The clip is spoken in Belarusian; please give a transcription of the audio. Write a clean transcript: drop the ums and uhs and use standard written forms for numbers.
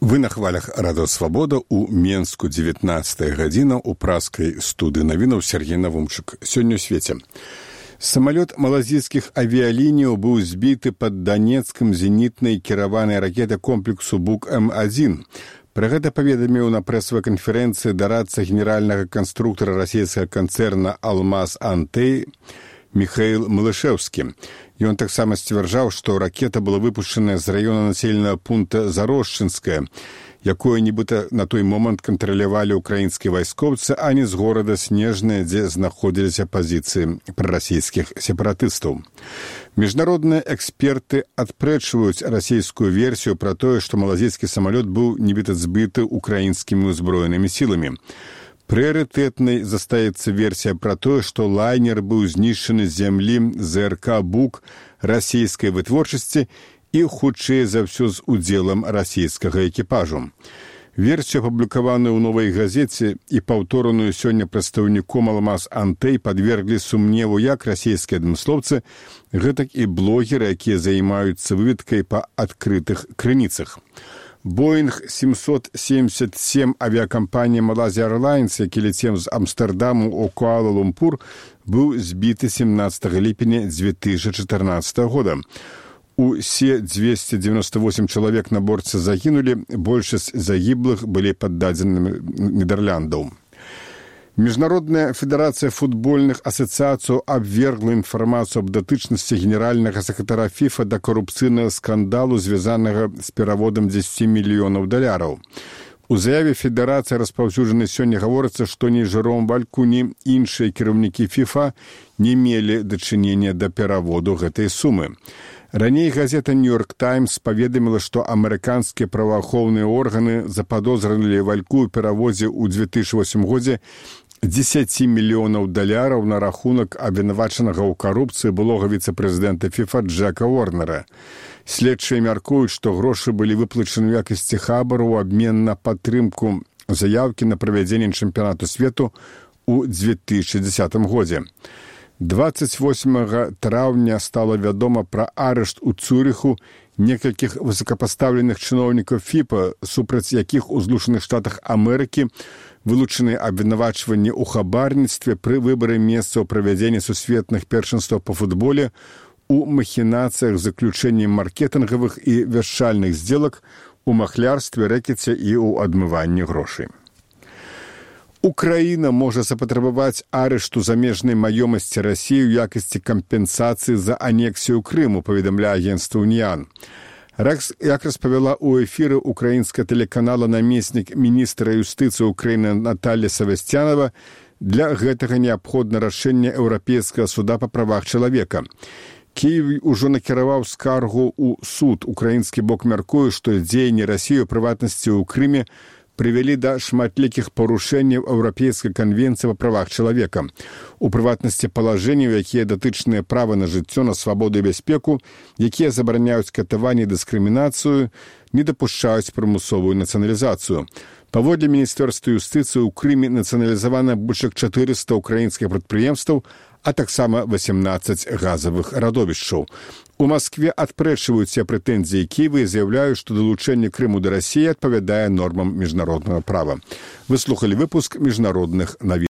Вы на хвалях Радыё Свабода у Менску 19 гадзіна у праскай студыі навінаў Сергей Навумчык. Сёння ў свеце. Самалёт малазійскіх авіялініяў быў збіты пад Данецкам зенітнай кіраванай ракеты комплексу БуК-М1. Пра гэта паведаміў на прэсавай канферэнцыі дарадца генеральнага канструктара расійскага канцэрна «Алмаз Антей» Михаил Малышэўскі. Ён таксама сцвярджаў, што ракета была выпушчаная з раёна населенага пункта Зарошчынская, якое нібыта на той момант кантралявалі ўкраінскія вайскоўцы, а не з горада Снежнае, дзе знаходзіліся пазіцыі прарасійскіх сепаратыстаў. Міжнародныя эксперты адпрэчваюць расійскую версію пра тое, што малазійскі самалёт быў нібыта збіты украінскімі ўзброенымі сіламі. Прыярытэтнай застаецца версія пра тое, што лайнер быў знішчаны з зямлі ЗРК «Бук» расійскай вытворчасці і, хутчэй за ўсё, з удзелам расійскага экіпажу. Версію, апублікаваную ў «Новай газеце» і паўтораную сёння прадстаўніком «Алмаз Антей», падверглі сумневу як расійскія адмыслоўцы, гэтак і блогеры, якія займаюцца выведкай па адкрытых крыніцах. Боинг 777 авиакомпании Malaysia Airlines, які летел з Амстердаму у Куала-Лумпур, быў збіты 17 ліпеня 2014 года. Усе 298 чалавек на борце загінулі, большасць загіблых былі паддадзенымі Нідерландаў. Міжнародная федэрацыя футбольных асацыяцый абвергла інфармацыю аб датычнасці генеральнага сакратара ФІФА да карупцыйнага скандалу, звязанага з пераводам $10 мільёнаў. У заяве федэрацыі, распаўсюджанай сёння, гаворыцца, што ні Жером Вальку, ні іншыя кіраўнікі ФІФА не мелі дачынення да пераводу гэтай сумы. Раней газета «Нью-Йорк Таймс» паведаміла, што амерыканскія праваахоўныя органы западозрылі Вальку ў пераводзе ў 2008 годзе $10 мільёнаў на рахунак абвінавачанага ў карупцыі былога віцэ-прэзідэнта ФІФА Джека Уорнера. Следчыя мяркуюць, што грошы былі выплачаны ў якасці хабару ў абмен на падтрымку заяўкі на правядзенне чэмпіянату свету ў 2010 годзе. 28 траўня стала вядома пра арышт у Цюрыху некалькіх высокапастаўленых чыноўнікаў ФІФА, супраць якіх у Злучаных Штатах Амерыкі вылучаны абвінавачванні ў хабарніцтве пры выбары месцаў правядзення сусветных першынстваў па футболе, у махінацыях з заключэннем маркетынгавых і вяшчальных здзелак, у махлярстве, рэкеце і ў адмыванні грошай. Украіна можа запатрабаваць арышту замежнай маёмасці Расіі ў якасці кампенсацыі за анексію Крыму, паведамляе агенцтва «Уніан». Як распавяла ў эфіры украінскага тэлеканала намеснік міністра юстыцыі Украіны Наталля Савасцянава, для гэтага неабходна рашэнне Еўрапейскага суда па правах чалавека. Кіев ужо накіраваў скаргу ў суд. Украінскі бок мяркуе, што дзеянні Расіі, у прыватнасці ў Крыме, прывялі да шматлікіх парушэнняў Еўрапейскай канвенцыі па правах чалавека. У прыватнасці палажэнняў, якія датычныя права на жыццё, на свабоду і бяспеку, якія забараняюць катаванне і дыскрымінацыю, не дапушчаюць прымусовую нацыяналізацыю. Паводле Міністэрства юстыцыі ў Крыме нацыяналізавана больш як 400 украінскіх прадпрыемстваў, а таксама 18 газавых радовішчаў. У Маскве адпрэчваюць усе прэтэнзіі Кіева і заяўляюць, што далучэнне Крыму да Расіі адпавядае нормам міжнароднага права. Вы слухалі выпуск міжнародных навін.